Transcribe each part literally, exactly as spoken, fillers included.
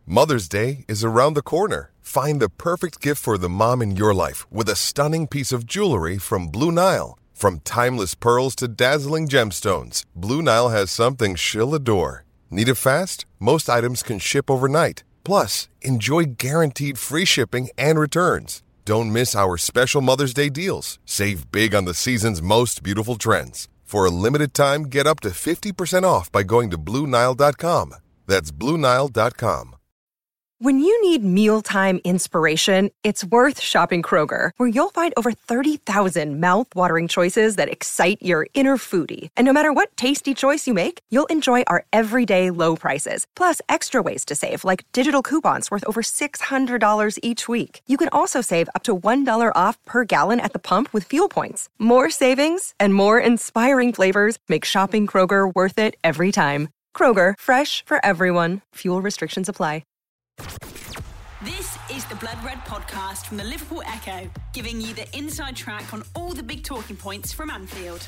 Mother's Day is around the corner. Find the perfect gift for the mom in your life with a stunning piece of jewelry from Blue Nile. From timeless pearls to dazzling gemstones, Blue Nile has something she'll adore. Need it fast? Most items can ship overnight. Plus, enjoy guaranteed free shipping and returns. Don't miss our special Mother's Day deals. Save big on the season's most beautiful trends. For a limited time, get up to fifty percent off by going to Blue Nile dot com. That's Blue Nile dot com. When you need mealtime inspiration, it's worth shopping Kroger, where you'll find over thirty thousand mouth-watering choices that excite your inner foodie. And no matter what tasty choice you make, you'll enjoy our everyday low prices, plus extra ways to save, like digital coupons worth over six hundred dollars each week. You can also save up to one dollar off per gallon at the pump with fuel points. More savings and more inspiring flavors make shopping Kroger worth it every time. Kroger, fresh for everyone. Fuel restrictions apply. This is the Blood Red podcast from the Liverpool Echo, giving you the inside track on all the big talking points from Anfield.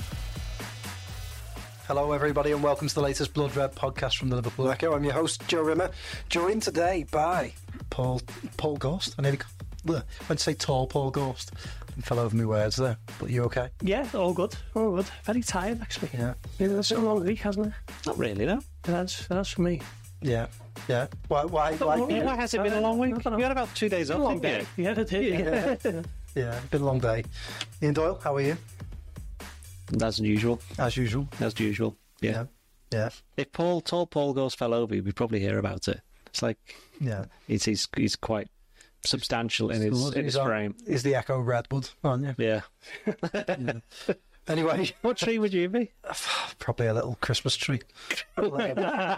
Hello everybody and welcome to the latest Blood Red podcast from the Liverpool Echo. I'm your host Joe Rimmer, joined today by Paul Paul Ghost. I nearly went to say tall Paul Ghost and fell over my words there, but you okay? Yeah, all good, all good. Very tired actually. Yeah. Yeah, that's been a long week, hasn't it? Not really, no. That's that's for me. Yeah, yeah. Why? Why? Why? Yeah, Why has it been a long week? I don't know. You had about two days off, Long didn't day. you? Yeah, it did. Yeah. Yeah, been a long day. Ian Doyle, how are you? As usual. As usual. As usual. Yeah. Yeah. Yeah. If Paul, tall Paul Ghost fell over, we'd probably hear about it. It's like Yeah. he's he's, he's quite substantial in his, in his He's on- frame. Is the Echo Redwood, aren't you? Yeah. Anyway, What tree would you be? probably a little Christmas tree. I like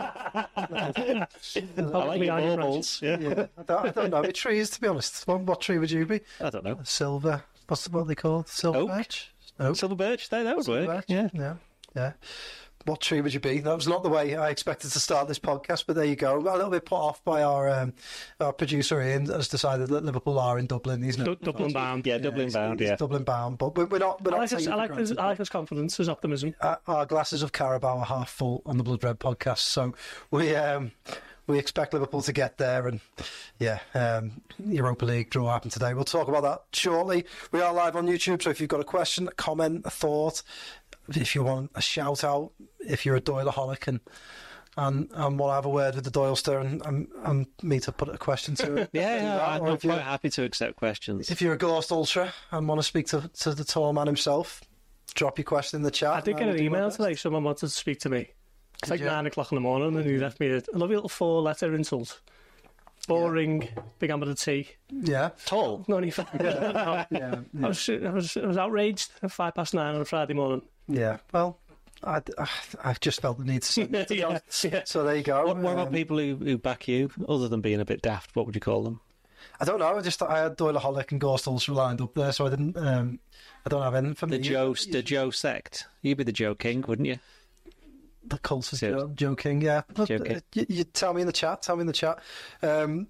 Hopefully your on your baubles. Yeah. Yeah, I don't, I don't know. What trees, to be honest. What, what tree would you be? I don't know. Silver. What's what are they called? Silver Oak? birch? Oak. Silver birch, that, that would Silver work. birch? Yeah. yeah, yeah. What tree would you be? That was not the way I expected to start this podcast, but there you go. A little bit put off by our um, our producer Ian has decided that Liverpool are in Dublin. He's not Du- Dublin bound. Yeah, Dublin he's- bound, he's yeah. Dublin bound, but we're we're not. We're I not like, his, taking I, it like for his, granted. I like his confidence, his optimism. Uh, our glasses of Carabao are half full on the Blood Red podcast, so we um, we expect Liverpool to get there, and yeah, um, Europa League draw happened today. We'll talk about that shortly. We are live on YouTube, so if you've got a question, a comment, a thought, if you want a shout out, if you're a Doyleaholic and and, and want to have a word with the Doylester and, and, and me to put a question to it. Yeah, do yeah, that. I'm Or I'm if you're- quite happy to accept questions. If you're a Ghost Ultra and want to speak to, to the tall man himself, drop your question in the chat. I did and get will an do my email best. today. Someone wanted to speak to me. It's like you? nine o'clock in the morning, and he left me a, a lovely little four-letter insult. Boring, began with a T. Yeah. Tall. Not even. Yeah. I yeah. was, I was, I was outraged at five past nine on a Friday morning. Yeah. Well, I, I, I just felt the need to say it, to be Yeah, honest. yeah. So there you go. What, what about Um, people who, who back you, other than being a bit daft? What would you call them? I don't know. I just I had Doyleaholic and Ghost Ultra lined up there, so I didn't. Um, I don't have anything for The me. Joe, the Joe sect. You'd be the Joe King, wouldn't you? The cult of So- Joe, Joe King. Yeah. But, Joe uh, King. you, you tell me in the chat. Tell me in the chat. Um,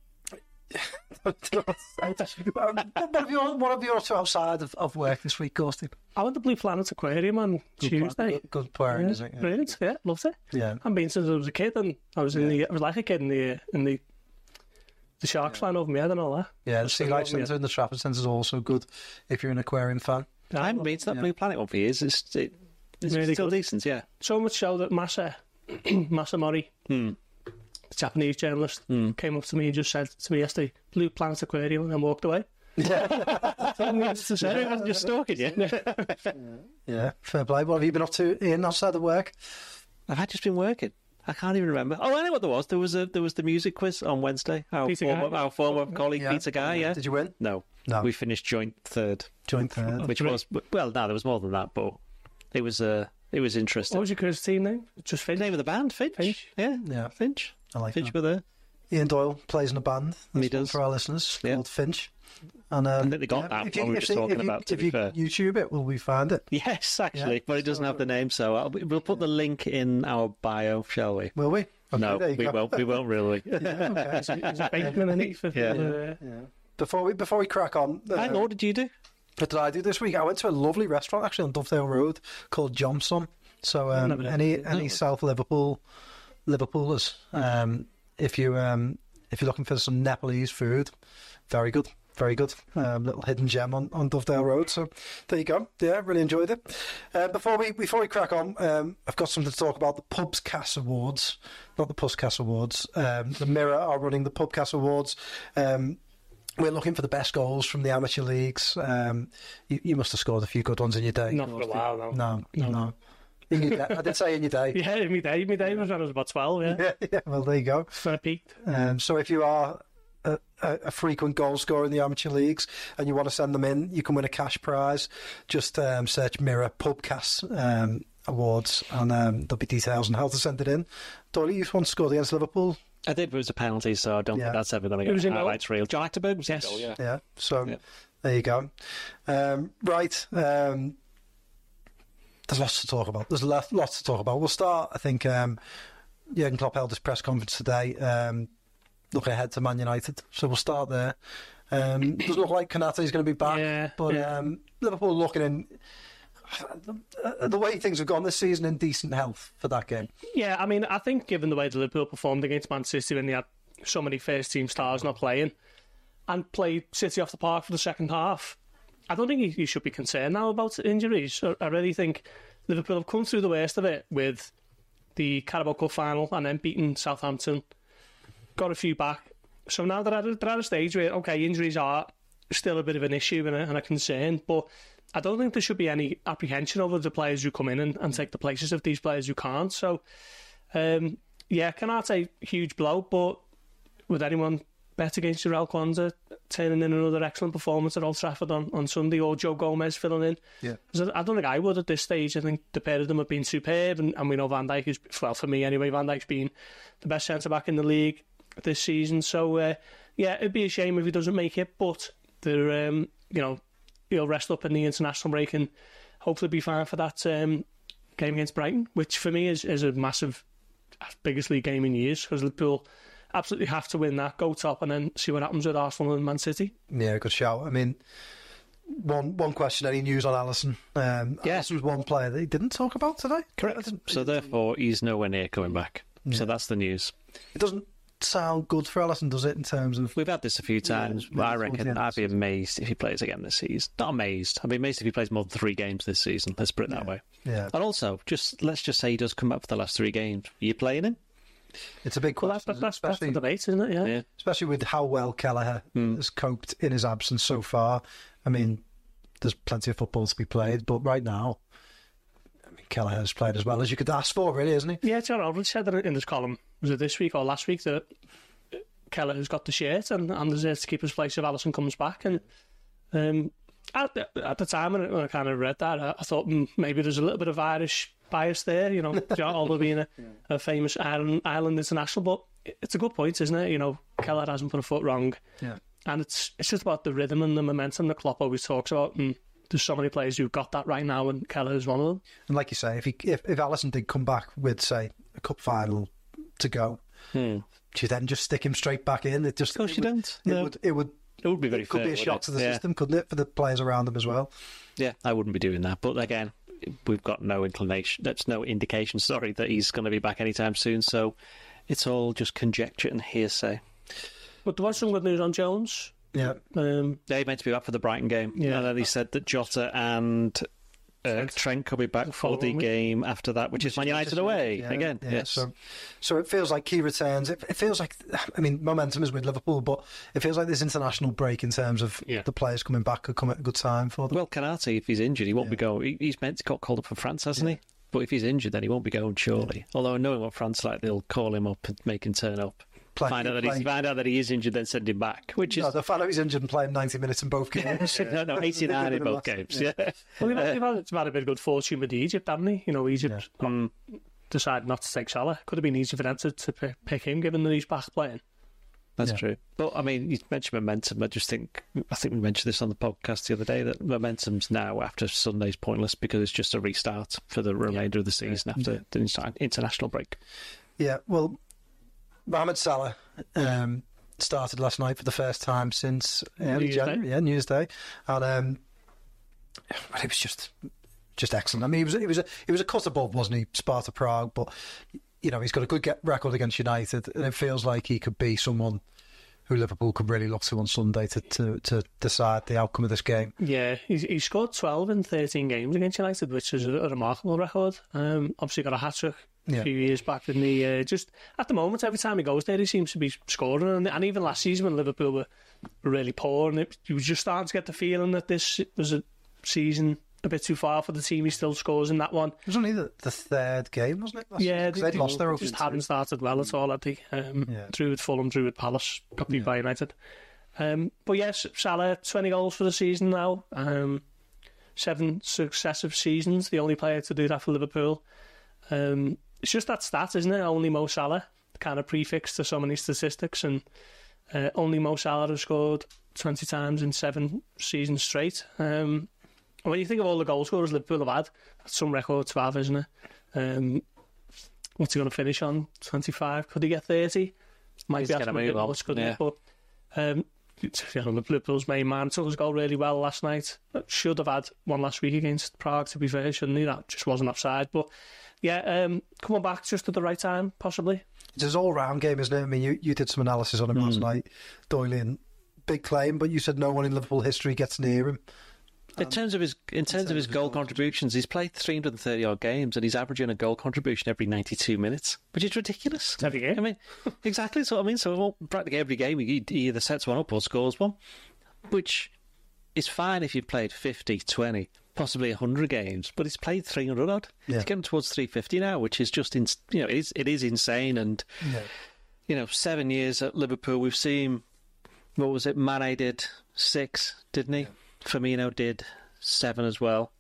what have you what have you up to outside of, of work this week, Ghosty? I went to Blue Planet Aquarium on Tuesday. Good, good pairing, Yeah, isn't it? Yeah. brilliant. Yeah, loved it. Yeah. I've been since I was a kid, and I was in the. I was like a kid in the in the the sharks flying over my head and all that. Yeah, the Sea Life Yeah. Centre and the Trafford Centre is also good if you're an aquarium fan. I haven't been to that Yeah. Blue Planet one for years. It's, it, it's Really still good. decent, yeah. So much so that Masa Masa Mori, Hmm. the Japanese journalist, Hmm. came up to me and just said to me yesterday, "Blue Planet Aquarium," and then walked away. That's all I needed to say. I was just stalking you. Yeah, fair play. What have you been up to, Ian, outside of work? I've just been working. I can't even remember. Oh, I know what there was. There was a there was the music quiz on Wednesday. Our Peter former, Guy. our former colleague Yeah. Peter Guy. Yeah. Did you win? No. No. We finished joint third, Joint third. which was well. No, there was more than that, but it was uh, it was interesting. What was your quiz team name? Just the Finch. name of the band? Finch. Finch. Yeah. Yeah. Finch. I like Finch that. were there. Ian Doyle plays in a band. He That's one does. for our listeners Yeah. called Finch. And um, I think they got that if one we were if just you- talking if you- about, to if be you fair. YouTube it, will we find it? Yes, actually, Yeah. but it doesn't have the name, so I'll, we'll put the link in our bio, shall we? Will we? Okay, no, there you we go. won't. We won't really. There's a bacon underneath. For, Yeah. uh, Before we before we crack on, uh, Hang on, what did you do? what did I do this week? I went to a lovely restaurant actually on Dovedale Road called Johnson. So um, Never done. any any South Liverpool Liverpoolers, um, if you um, if you're looking for some Nepalese food, very good. Very good. Um, little hidden gem on, on Dovedale Road. So there you go. Yeah, really enjoyed it. Uh, before we before we crack on, um, I've got something to talk about. The Pubscast Awards, not the Puscast Awards. Um, the Mirror are running the Pubcast Awards. Um, we're looking for the best goals from the amateur leagues. Um, you, you must have scored a few good ones in your day. Not for a while, no. No, no. No. In your day. I did say in your day. Yeah, in my day, my day was when I was about twelve, yeah. Yeah, yeah, well, there you go. When I peaked. Um, so if you are a, a, a frequent goal scorer in the amateur leagues and you want to send them in, you can win a cash prize. Just um, search Mirror Pubcast um, Awards, and um, there'll be details on how to send it in. Doyle, you once scored against Liverpool. I did, but it was a penalty, so I don't Yeah. think that's ever going to It was get in goal. highlights reel. John Acterberg was yes. yeah. Yeah, so Yeah. there you go. Um, right, um, there's lots to talk about. There's lo- lots to talk about. We'll start, I think, um, Jurgen Klopp held his press conference today, um, looking ahead to Man United. So we'll start there. Um, doesn't look like Konate is going to be back, Yeah, but yeah. Um, Liverpool looking in the, the way things have gone this season in decent health for that game. Yeah, I mean, I think given the way the Liverpool performed against Man City when they had so many first-team stars not playing and played City off the park for the second half, I don't think you, you should be concerned now about injuries. I, I really think Liverpool have come through the worst of it with the Carabao Cup final and then beating Southampton, got a few back. So now they're at, a, they're at a stage where, okay, injuries are still a bit of an issue and a, and a concern, but I don't think there should be any apprehension over the players who come in and, and take the places of these players who can't. So, um, yeah, Konate, huge blow, but would anyone bet against Jarell Kwanzaa turning in another excellent performance at Old Trafford on, on Sunday, or Joe Gomez filling in? Yeah. 'Cause I don't think I would at this stage. I think the pair of them have been superb, and, and we know Van Dijk is, well, for me anyway, Van Dijk's been the best centre-back in the league this season. So, uh, yeah, it'd be a shame if he doesn't make it, but they're, um, you know, he'll rest up in the international break and hopefully be fine for that um, game against Brighton, which for me is, is a massive, biggest league game in years, because Liverpool absolutely have to win that, go top, and then see what happens with Arsenal and Man City. Yeah, good shout. I mean, one one question, any news on Alisson? Um, Yeah. Alisson was one player that he didn't talk about today. Correct. So therefore, he's nowhere near coming back. So Yeah. that's the news. It doesn't sound good for Alisson, does it, in terms of... We've had this a few times. Yeah, but I towards the reckon end of I'd the be amazed if he plays again this season. Not amazed. I'd be amazed if he plays more than three games this season. Let's put it that way. Yeah, And also, just let's just say he does come up for the last three games. Are you playing him? it's a big Well, question, that's, that's, that's the especially, debate, isn't it? Yeah. Yeah. especially with how well Kelleher has coped in his absence so far. I mean, there's plenty of football to be played, but right now, I mean, Kelleher has played as well as you could ask for, really, isn't he? Yeah, John Aldridge said that in this column, was it this week or last week, that Keller has got the shirt and, and deserves to keep his place if Alisson comes back. And um, at, the, at the time when I, when I kind of read that, I, I thought mm, maybe there's a little bit of Irish bias there, you know, John Aldridge being a, a famous Ireland, Ireland international. But it's a good point, isn't it? You know, Keller hasn't put a foot wrong. Yeah. And it's it's just about the rhythm and the momentum that Klopp always talks about. And there's so many players who've got that right now, and Keller is one of them. And like you say, if he if, if Alisson did come back with, say, a cup final to go, Hmm. do you then just stick him straight back in? It just Of course it you would, don't. It No. would it would It would be very it could fair, be a wouldn't shock it? to the Yeah. system, couldn't it, for the players around him as well? Yeah, I wouldn't be doing that. But again, we've got no inclination, that's no indication, sorry, that he's going to be back anytime soon. So it's all just conjecture and hearsay. But there was some good news on Jones. Yeah. Um, They meant to be back for the Brighton game. Yeah. And then he said that Jota and uh, Trent could be back for the following week. game after that, which is Man United away. Yeah, Again, yeah. yes. So, so it feels like key returns. It, it feels like, I mean, momentum is with Liverpool, but it feels like this international break in terms of Yeah. the players coming back could come at a good time for them. Well, Konate, if he's injured, he won't be going. He, he's meant to got called up for France, hasn't he? But if he's injured, then he won't be going, surely. Although knowing what France like, they'll call him up and make him turn up. Play- find out that he's play- find out that he is injured, then send him back. Which is No, the fact that he's injured and playing ninety minutes in both games. no, no, eighty-nine in both games. Yeah, well, they've had, they've had, they've had a bit of good fortune with Egypt, haven't they? You know, Egypt Mm. decided not to take Salah. Could have been easy for them to, to pick- pick him, given that he's back playing. that's Yeah. true. But I mean, you mentioned momentum. I just think I think we mentioned this on the podcast the other day that momentum's now after Sunday's pointless because it's just a restart for the remainder of the season after the inter- international break. Yeah, well, Mohamed Salah um, started last night for the first time since early New Year's January. Day. Yeah, New Year's Day, and um, but it was just just excellent. I mean, it was it was a it was a cut above, wasn't he? Sparta Prague, but you know, he's got a good get record against United, and it feels like he could be someone who Liverpool could really look to on Sunday to, to, to decide the outcome of this game. Yeah, he's, he scored twelve in thirteen games against United, which is a, a remarkable record. Um, obviously got a hat-trick Yeah. a few years back, didn't he? Uh, just at the moment, every time he goes there, he seems to be scoring. And, and even last season when Liverpool were really poor, and it, you was just starting to get the feeling that this was a season a bit too far for the team. He still scores in that one. It was only the, the third game, wasn't it? Last Yeah, season? 'Cause they'd lost their opening just hadn't two. started well at all, had they? Um, Yeah. Drew with Fulham, drew with Palace, got beat by United. Um, but yes, Salah, twenty goals for the season now. Um, seven successive seasons, the only player to do that for Liverpool. Um, it's just that stat, isn't it? Only Mo Salah, kind of prefix to so many statistics, and uh, only Mo Salah has scored twenty times in seven seasons straight. Um, when you think of all the goal scorers Liverpool have had, that's some record to have, isn't it? Um, what's he going to finish on? twenty-five? Could he get thirty? Might He's be gonna asking a bit move on, much, couldn't yeah. it? But um, you know, Liverpool's main man took his goal really well last night. Should have had one last week against Prague, to be fair, shouldn't he? That just wasn't offside. But yeah, um, coming back just at the right time, possibly. It's his all-round game, isn't it? I mean, you, you did some analysis on him last night, Doyle, big claim, but you said no one in Liverpool history gets near him. In terms of his in terms of his goal contributions, he's played three hundred thirty odd games, and he's averaging a goal contribution every ninety-two minutes, which is ridiculous. Every game. I mean, exactly. So I mean, so well, practically every game he, he either sets one up or scores one, which is fine if you've played fifty, twenty, possibly one hundred games, but he's played three hundred odd. Yeah. He's getting towards three hundred fifty now, which is just in, you know it is it is insane. And Yeah. you know, seven years at Liverpool, we've seen, what was it? Mane did six, didn't he? Firmino did seven as well.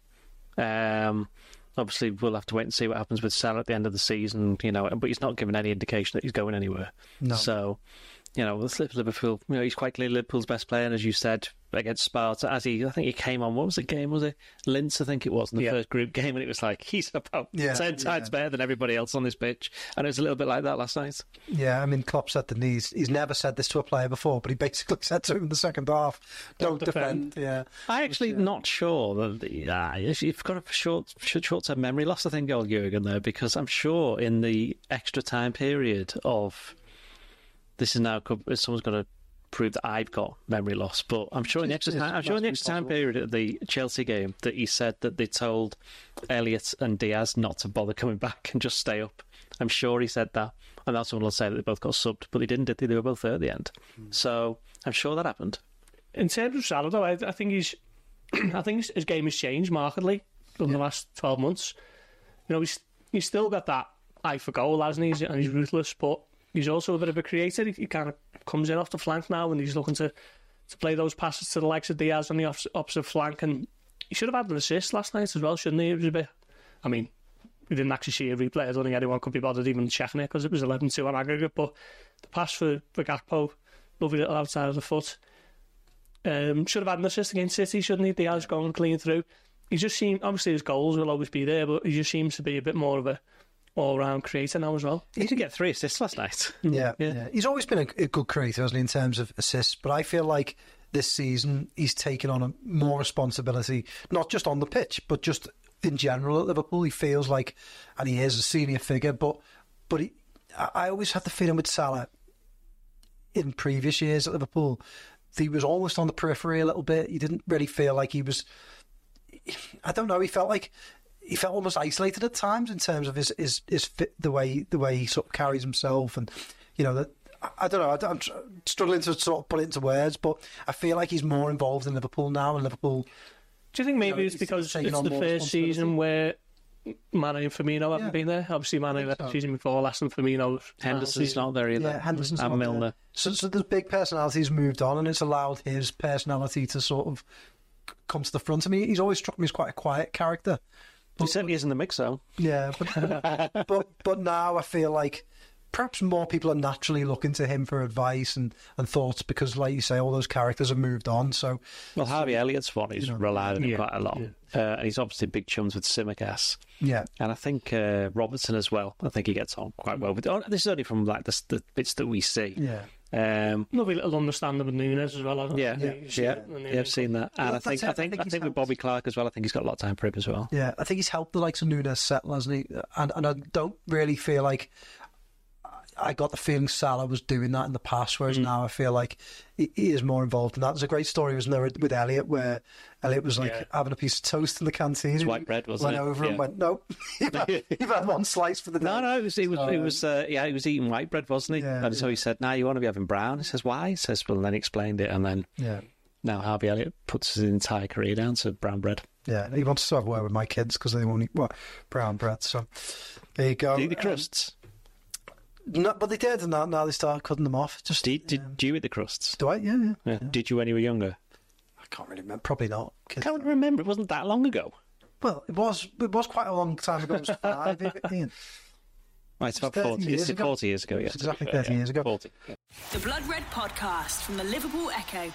Um, obviously, we'll have to wait and see what happens with Salah at the end of the season, you know, but he's not given any indication that he's going anywhere. No. So, you know, let's flip Liverpool. You know, he's quite clearly Liverpool's best player, and as you said, against Sparta, as he, I think he came on, what was the game, was it? Linz, I think it was, in the Yeah. first group game, and it was like, he's about Yeah, ten times yeah. better than everybody else on this pitch. And it was a little bit like that last night. Yeah, I mean, Klopp said that he's, he's never said this to a player before, but he basically said to him in the second half, don't, Don't defend. defend. Yeah. I actually not sure that the, uh, you've got a short short term memory loss, I think, old Jurgen there, because I'm sure in the extra time period of this is now someone's got to prove that I've got memory loss, but I'm sure in the extra It's- time, I'm sure in the it's extra time possible. period of the Chelsea game that he said that they told Elliott and Diaz not to bother coming back and just stay up. I'm sure he said that, and that's someone will say that they both got subbed, but they didn't, did they? They were both there at the end, so I'm sure that happened. In terms of Salah, though, I, I think he's, I think his, his game has changed markedly in the last twelve months. You know, he's he's still got that eye for goal, hasn't he? And he's ruthless, but he's also a bit of a creator. He, he kind of comes in off the flank now, and he's looking to, to play those passes to the likes of Diaz on the off, opposite flank. And he should have had an assist last night as well, shouldn't he? It was a bit. I mean, we didn't actually see a replay. I don't think anyone could be bothered even checking it because it was eleven two on aggregate. But the pass for, for Gakpo, lovely little outside of the foot. Um, should have had an assist against City, shouldn't he? Diaz going clean through. He just seemed, obviously his goals will always be there, but he just seems to be a bit more of a all-round creator now as well. He did get three assists last night. Yeah, Yeah. yeah. He's always been a, a good creator, hasn't he, in terms of assists, but I feel like this season he's taken on a more responsibility, not just on the pitch, but just in general at Liverpool. He feels like, and he is a senior figure, but but he, I I always had the feeling with Salah in previous years at Liverpool, he was almost on the periphery a little bit. He didn't really feel like he was, I don't know, he felt like he felt almost isolated at times in terms of his his, his fit, the way the way he sort of carries himself, and you know that. I don't know. I'm tr- struggling to sort of put it into words, but I feel like he's more involved in Liverpool now, and Liverpool. Do you think maybe You know, it's he's because taking it's on the more first season where Mane and Firmino haven't Yeah. been there? Obviously, Mane left the so. season before last, and Firmino's Henderson's not there either. Yeah, Henderson's and not Milner. there. So, so there's big personalities moved on, and it's allowed his personality to sort of c- come to the front. I mean, he's always struck me as quite a quiet character. He certainly is in the mix, though. Yeah, but but but now I feel like perhaps more people are naturally looking to him for advice and, and thoughts because, like you say, all those characters have moved on. So Well, Harvey Elliott's one he's You know, relied on him yeah, quite a lot. Uh, and he's obviously big chums with Simicast. yeah, And I think uh, Robertson as well. I think he gets on quite well with. Oh, this is only from like the, the bits that we see. yeah, Um, Lovely little understanding with Nunes as well. yeah, yeah, yeah, yeah, yeah, I've seen that, and Well, I think that's it. I think I think I he's think with helped. Bobby Clark as well. I think he's got a lot of time for him as well. Yeah, I think he's helped the likes of Nunes settle, hasn't he? And and I don't really feel like I got the feeling Salah was doing that in the past, whereas Mm. now I feel like he, he is more involved in that. There's a great story, wasn't there, with Elliot, where Elliot was like Yeah. having a piece of toast in the canteen. It's and white bread, wasn't went it? over and Yeah. went, nope, you've, had, you've had one slice for the day. No, no, it was, it was, So, it was, uh, yeah, he was eating white bread, wasn't he? Yeah, and so he said, "No, you want to be having brown." He says, "Why?" He says, "Well," and then he explained it, and then Yeah, now Harvey Elliott puts his entire career down to brown bread. yeah. He wants to have a word with my kids because they won't eat well, brown bread. So there you go. Do you eat the Um, crusts? no, but they did, and now, now they start cutting them off. Just Did, did, do you eat the crusts? do I? Yeah, yeah. Yeah. Did you when you were younger? I can't really remember. Probably not. 'Cause- I can't remember. It wasn't that long ago. well, it was. It was quite a long time ago. It was five, Ian. Right, it's about thirty forty years it's ago. forty years ago. It Yes, was to be exactly fair, thirty yeah. years ago. forty. Yeah. The Blood Red Podcast from the Liverpool Echo.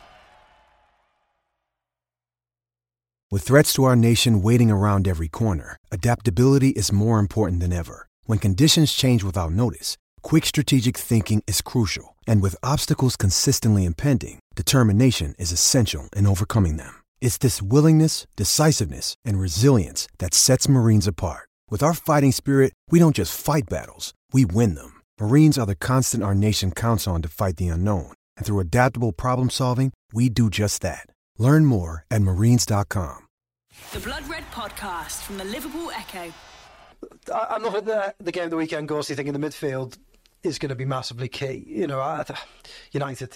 With threats to our nation waiting around every corner, adaptability is more important than ever. When conditions change without notice, quick strategic thinking is crucial. And with obstacles consistently impending, determination is essential in overcoming them. It's this willingness, decisiveness, and resilience that sets Marines apart. With our fighting spirit, we don't just fight battles, we win them. Marines are the constant our nation counts on to fight the unknown. And through adaptable problem solving, we do just that. Learn more at marines dot com. The Blood Red Podcast from the Liverpool Echo. I, I'm looking at the, the game of the weekend, Ghosty, thinking the midfield is going to be massively key. You know, I, United,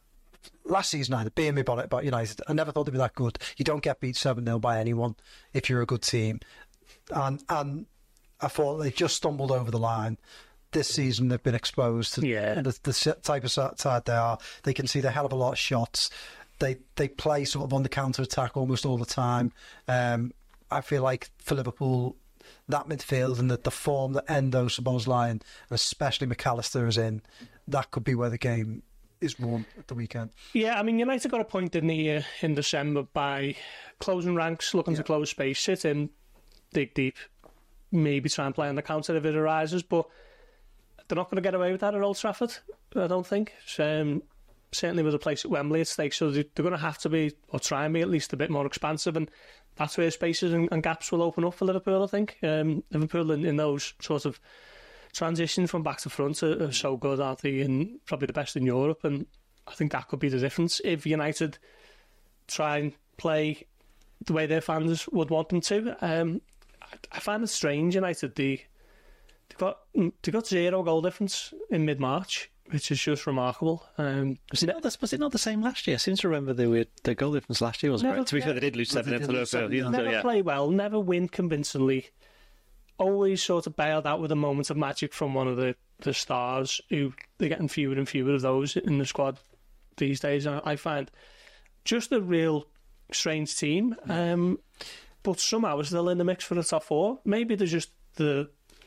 last season I had a beer in my bonnet about United. I never thought they'd be that good. You don't get beat seven nil by anyone if you're a good team. And and I thought they just stumbled over the line. This season they've been exposed to Yeah. the, the type of side they are. They can see a hell of a lot of shots. They they play sort of on the counter attack almost all the time. Um, I feel like for Liverpool, that midfield and the, the form that Endo, Szoboszlai, and especially McAllister is in, that could be where the game is won at the weekend. Yeah, I mean, United got a point in the uh, in December by closing ranks, looking to close space, sit in, dig deep, maybe try and play on the counter if it arises, but they're not going to get away with that at Old Trafford, I don't think. Um, certainly with a place at Wembley at stake, so they're going to have to be, or try and be at least a bit more expansive, and that's where spaces and, and gaps will open up for Liverpool, I think. Um, Liverpool in, in those sort of transitions from back to front are, are so good, aren't they, and probably the best in Europe, and I think that could be the difference. If United try and play the way their fans would want them to, um, I, I find it strange, United, they, they've, got, they've got zero goal difference in mid-March, which is just remarkable. Um, Was it, not the, was it not the same last year? I seem to remember the, weird, the goal difference last year wasn't Never great. To be fair, they did lose seven nil to Liverpool. never Yeah. play well, never win convincingly. Always sort of bailed out with a moment of magic from one of the, the stars, who they're getting fewer and fewer of those in the squad these days. I, I find just a real strange team, um, but somehow we're still in the mix for the top four. Maybe there's just the,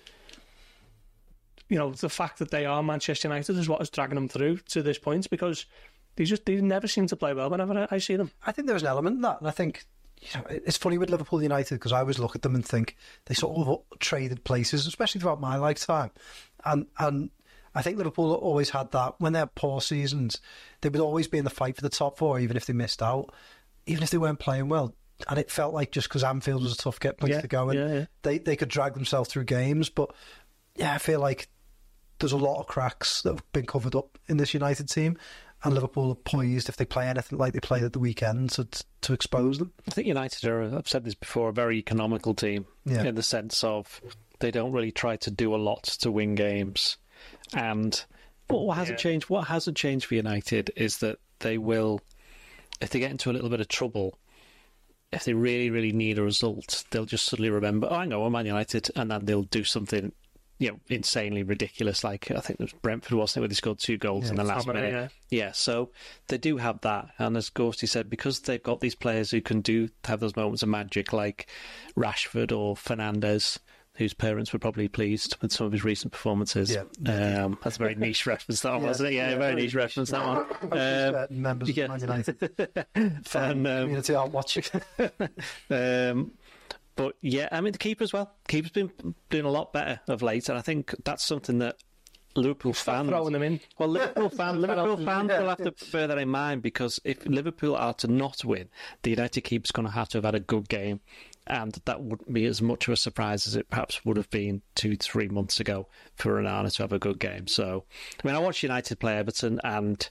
you know, the fact that they are Manchester United is what is dragging them through to this point, because they just they never seem to play well whenever I, I see them. I think there's an element in that, and I think, you know, it's funny with Liverpool United because I always look at them and think they sort of traded places, especially throughout my lifetime, and and I think Liverpool always had that. When they had poor seasons, they would always be in the fight for the top four, even if they missed out, even if they weren't playing well. And it felt like just because Anfield was a tough get place Yeah, to go, and yeah, yeah. they they could drag themselves through games. But yeah, I feel like there's a lot of cracks that have been covered up in this United team, and Liverpool are poised, if they play anything like they played at the weekend, to to expose them. I think United are, I've said this before, a very economical team Yeah. in the sense of they don't really try to do a lot to win games. And what hasn't Yeah. changed, what hasn't changed for United is that they will, if they get into a little bit of trouble, if they really, really need a result, they'll just suddenly remember, oh, hang on, we're Man United, and then they'll do something, you know, insanely ridiculous. Like, I think it was Brentford, wasn't it, where they scored two goals Yeah, in the last Somebody, minute. yeah. Yeah, so they do have that. And as Ghosty said, because they've got these players who can do have those moments of magic, like Rashford or Fernandes, whose parents were probably pleased with some of his recent performances. Yeah. Um, that's a very niche reference, that one, Yeah, wasn't it? Yeah, yeah, a very very niche reference, that one. Um, Certain members yeah. of Man United fan and, um, community aren't watching. um, but yeah, I mean, the keeper as well. Keeper's been doing a lot better of late, and I think that's something that Liverpool Stop fans throwing them in. Well, Liverpool fans, Liverpool fans will have to bear that in mind, because if Liverpool are to not win, the United keeper's going to have to have had a good game, and that wouldn't be as much of a surprise as it perhaps would have been two, three months ago for Onana to have a good game. So, I mean, I watched United play Everton, and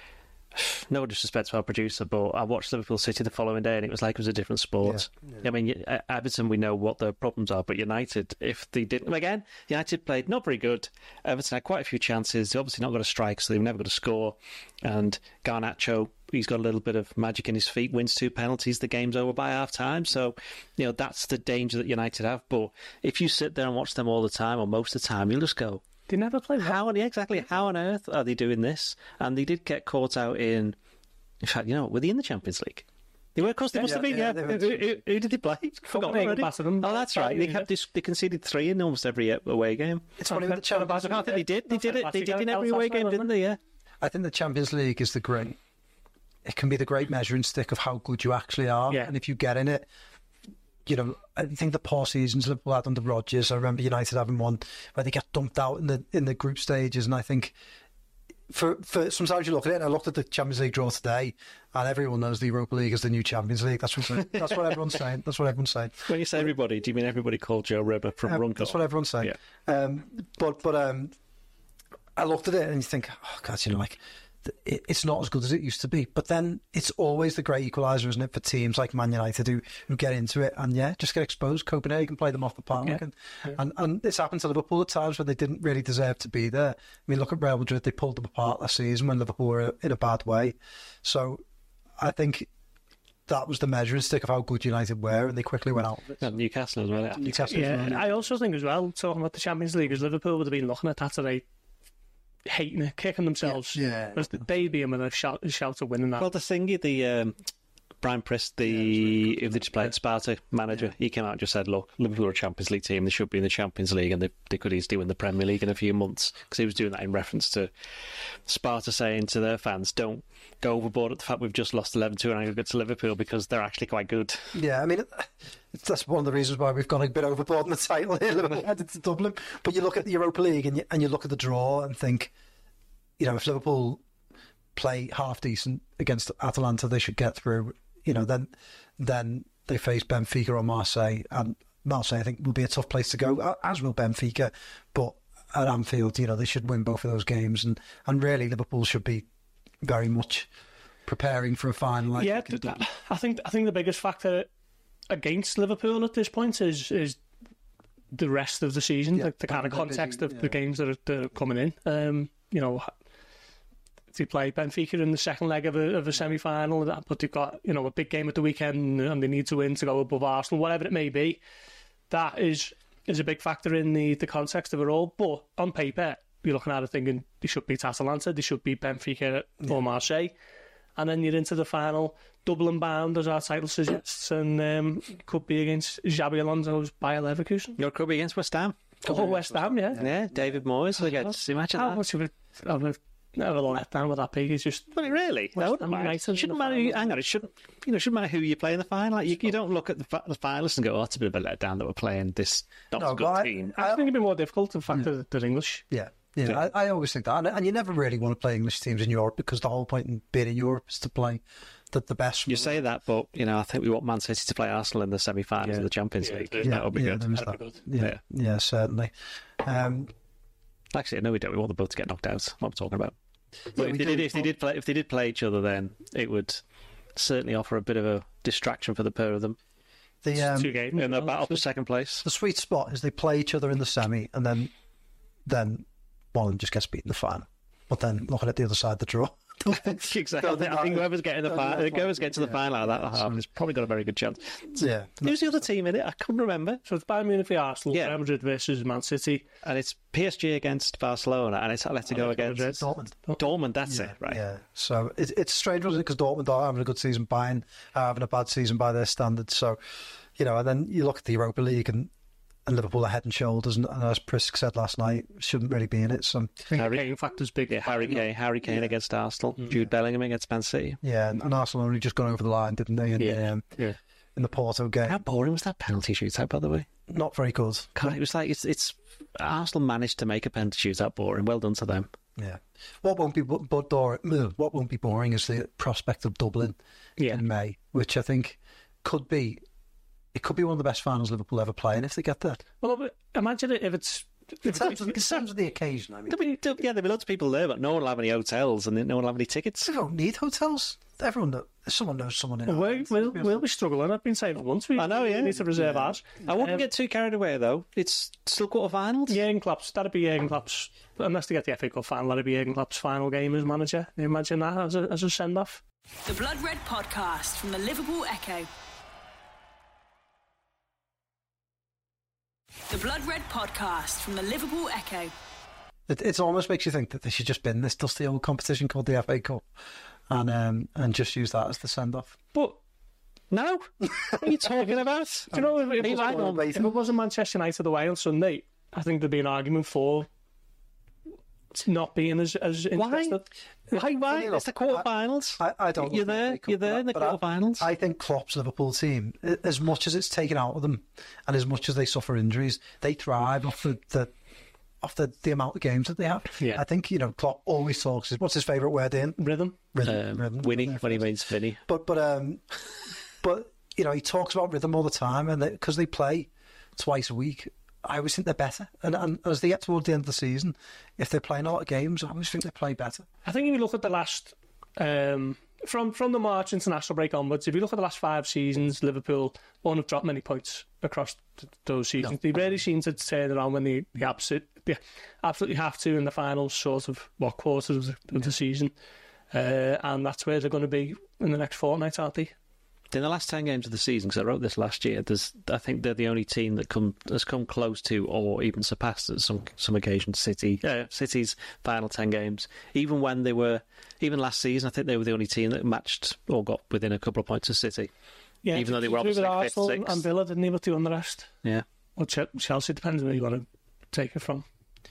no disrespect to our producer, but I watched Liverpool City the following day, and it was like it was a different sport. Yeah. Yeah. I mean, Everton, we know what their problems are, but United, if they didn't... Again, United played not very good. Everton had quite a few chances. They obviously not got a strike, so they've never got a score. And Garnacho, he's got a little bit of magic in his feet, wins two penalties, the game's over by half-time. So, you know, that's the danger that United have. But if you sit there and watch them all the time, or most of the time, you'll just go... They never play well. How, exactly, how on earth are they doing this? And they did get caught out in... In fact, you know, were they in the Champions League? They were, of course, they must yeah, have been, yeah. yeah. Who, who, who did they play? Forgot already. Oh, that's right. They, kept, they conceded three in almost every away game. It's funny with the Champions League. I think they did. They did it. They did in every away game, didn't they? Yeah. I think the Champions League is the great... It can be the great measuring stick of how good you actually are. Yeah. And if you get in it... You know, I think the poor seasons Liverpool had under Rodgers. I remember United having one where they get dumped out in the in the group stages, and I think for for sometimes you look at it. And I looked at the Champions League draw today, and everyone knows the Europa League is the new Champions League. That's what that's what everyone's saying. That's what everyone's saying. When you say everybody, do you mean everybody called Joe Ribber from um, Runcorn? That's what everyone's saying. Yeah. Um, but but um, I looked at it and you think, oh God, you know, like. It's not as good as it used to be, but then it's always the great equaliser, isn't it, for teams like Man United who, who get into it and yeah, just get exposed. Copenhagen play them off the park, yeah. and, Yeah. and and it's happened to Liverpool at times when they didn't really deserve to be there. I mean, look at Real Madrid; they pulled them apart last season when Liverpool were in a bad way. So, I think that was the measuring stick of how good United were, and they quickly went out of it. And Newcastle as well. Yeah. Newcastle as well, Yeah, I also think as well, talking about the Champions League, as Liverpool would have been looking at that today, hating it, kicking themselves. Yeah. Whereas they be in a shout, a shout of winning that. Well, the thingy, the um, Brian Prist, the who they just played Sparta manager, he came out and just said, "Look, Liverpool are a Champions League team. They should be in the Champions League, and they, they could easily win the Premier League in a few months." Because he was doing that in reference to Sparta saying to their fans, "Don't go overboard at the fact we've just lost eleven two in aggregate to Liverpool, because they're actually quite good." Yeah, I mean, it's, that's one of the reasons why we've gone a bit overboard in the title here. Liverpool headed to Dublin, but you look at the Europa League and you, and you look at the draw and think, you know, if Liverpool play half decent against Atalanta, they should get through. You know, then then they face Benfica or Marseille, and Marseille I think will be a tough place to go, as will Benfica. But at Anfield, you know, they should win both of those games, and, and really Liverpool should be very much preparing for a final. Like yeah, I think I think the biggest factor against Liverpool at this point is is the rest of the season, yeah, the, the kind of context busy, of yeah. the games that are, that are coming in. Um, you know, they play Benfica in the second leg of a, of a semi-final, but they've got, you know, a big game at the weekend and they need to win to go above Arsenal, whatever it may be. That is is a big factor in the, the context of it all. But on paper, you're looking at it thinking they should beat Atalanta, they should beat Benfica or Marseille. And then you're into the final, Dublin bound, as our title suggests, and um, could be against Xabi Alonso's Bayer Leverkusen. Your could be against West Ham. Oh, West Ham, yeah. Yeah, David Moyes against, imagine How that. much of a, of a, of a let down with that pig? It's just... Well, really? West No, Ham United it shouldn't matter. Who, hang on, it shouldn't. You know, it shouldn't matter who you play in the final. Like, you, you don't look at the, the finalists and go, "Oh, it's a bit of a letdown that we're playing this not No, so good but I- team." I think it'd be more difficult, the fact that they're English. Yeah. Yeah, Yeah. I, I always think that. And, and you never really want to play English teams in Europe, because the whole point in being in Europe is to play the, the best. You say that, but you know, I think we want Man City to play Arsenal in the semi-finals Yeah. of the Champions Yeah, League. yeah, that would be yeah, good. there is That'd that. be good. Yeah, Yeah. yeah, certainly. Um, Actually, no, we don't. We want them both to get knocked out. What I'm talking about. But Yeah, if we they do, did, if they but- did play, if they did play each other, then it would certainly offer a bit of a distraction for the pair of them the um, Two games. in the battle for second place. the sweet spot is they play each other in the semi, and then then one of them just gets beaten in the final. But then looking at the other side of the draw, Exactly. I think, I think whoever's getting the final, whoever's getting to the final out of that half has probably got a very good chance. yeah, Who's the other team in it? I couldn't remember. So it's Bayern Munich v Arsenal, Yeah. Real Madrid versus Man City. And it's P S G against Barcelona, and it's Atletico against Dortmund. Dortmund. That's it, right? Yeah, so it, it's strange, wasn't it? Because Dortmund are having a good season, Bayern are having a bad season by their standards. So, you know, and then you look at the Europa League, and, and Liverpool are head and shoulders, and, and as Prisk said last night, shouldn't really be in it. So, I think Harry- Kane factor's big. Yeah, Harry Kane, Harry Kane against Arsenal, Jude Bellingham against Man City. yeah, and, and Arsenal only just gone over the line, didn't they? And, Yeah. um, Yeah. in the Porto game. How boring was that penalty shootout, by the way? Not very good. God, it was like it's it's Arsenal managed to make a penalty shootout boring. Well done to them. Yeah. What won't be but what won't be boring is the prospect of Dublin Yeah. in May, which I think could be it could be one of the best finals Liverpool ever play, and if they get that, Well, imagine it if it's. in terms of, in terms of the occasion, I mean, There'll be, there'll- yeah, there'll be loads of people there, but no one will have any hotels and no one will have any tickets. they don't need hotels. Everyone, knows, someone knows someone in. We'll, Ireland. we'll, we'll be struggling. I've been saying it once. We, I know, yeah. we need to reserve ours. I wouldn't Um, get too carried away though. It's still quarter-finals. Jurgen Klopp's, that'd be Jurgen Klopp's, unless they get the F A Cup final, that'd be Jurgen Klopp's final game as manager. Can you imagine that as a, as a send-off? The Blood Red Podcast from the Liverpool Echo. The Blood Red Podcast from the Liverpool Echo. It, it almost makes you think that they should just bin this dusty old competition called the F A Cup, and um, and just use that as the send-off. But, No? What are you talking about? do you know, if, if, Hey, it, I was, know. if it wasn't Manchester United away on Sunday, I think there'd be an argument for not being as, as Why? interested. Why? Why? Funny enough, It's the quarter-finals. I, I don't. You're love the there. F A Cup You're there in the but I- quarter-finals. I think Klopp's Liverpool team, a- as much as it's taken out of them, and as much as they suffer injuries, they thrive off the, the off the, the amount of games that they have. Yeah. I think you know Klopp always talks. What's his favourite word? In Rhythm. rhythm, Um, rhythm, winning rhythm. when he means Vinny. But but um, but you know he talks about rhythm all the time, and because they, they play twice a week, I always think they're better. And, and as they get towards the end of the season, if they're playing a lot of games, I always think they play better. I think if you look at the last, um, from from the March international break onwards, if you look at the last five seasons, Liverpool won't have dropped many points across th- those seasons. They really seem to turn around when they, they, absolute, they absolutely have to in the final sort of, what, quarters of the, of the season. Uh, and that's where they're going to be in the next fortnight, aren't they? In the last ten games of the season, because I wrote this last year, there's I think they're the only team that come has come close to or even surpassed at some some occasions City. Uh, City's final ten games. Even when they were, even last season, I think they were the only team that matched or got within a couple of points of City. Yeah, Even though they were drew with obviously fifth, Arsenal sixth. and Villa, didn't even do on the rest. Yeah. Well, Ch- Chelsea, depends on where you want to take it from.